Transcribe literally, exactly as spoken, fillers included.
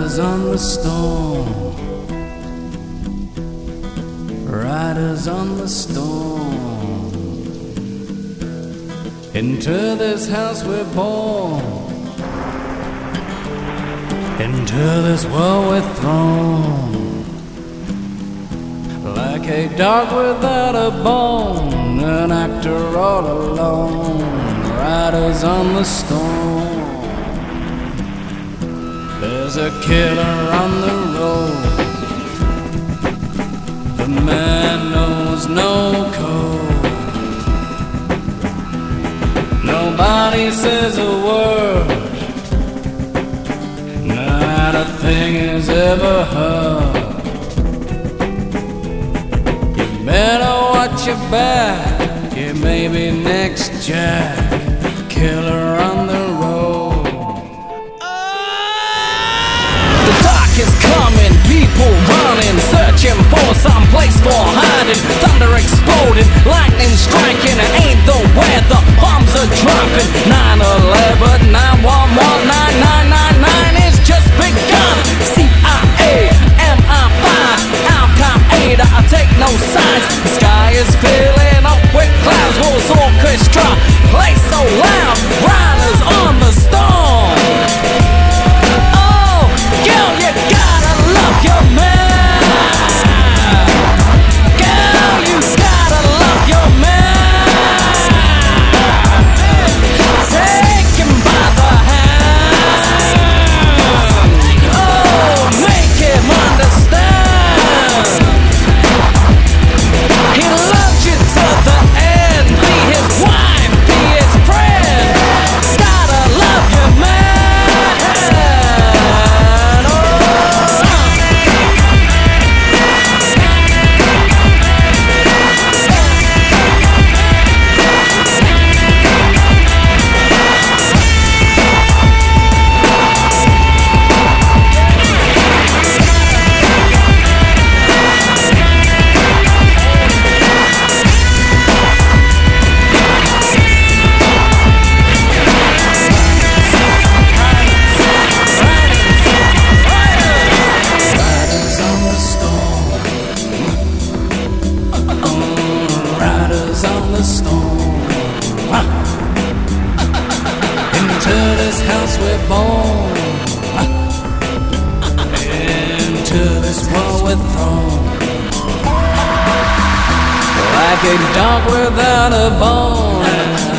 Riders on the storm, riders on the storm. Into this house we're born, into this world we're thrown. Like a dog without a bone, an actor all alone. Riders on the storm. There's a killer on the road. The man knows no code. Nobody says a word. Not a thing is ever heard. You better watch your back. You may be next Jack. Killer on the road. Is coming, people running, searching for some place for hiding. Thunder exploding, lightning striking. It ain't the weather, bombs are dropping. nine eleven, nine one one, nine nine nine nine. It's just begun. C I A, M I five, Al Qaeda, I take no sides. The sky is filling up with clouds. War's orchestra plays so loud. Riders on the storm. Girl, you gotta love your man. Girl, you gotta love your man. Take him by the hand. Oh, make him understand. He loves you to the end. Be his wife, be his friend. Gotta love your man. On the storm, into this house we're born, into this world we're thrown. Like a dog without a bone.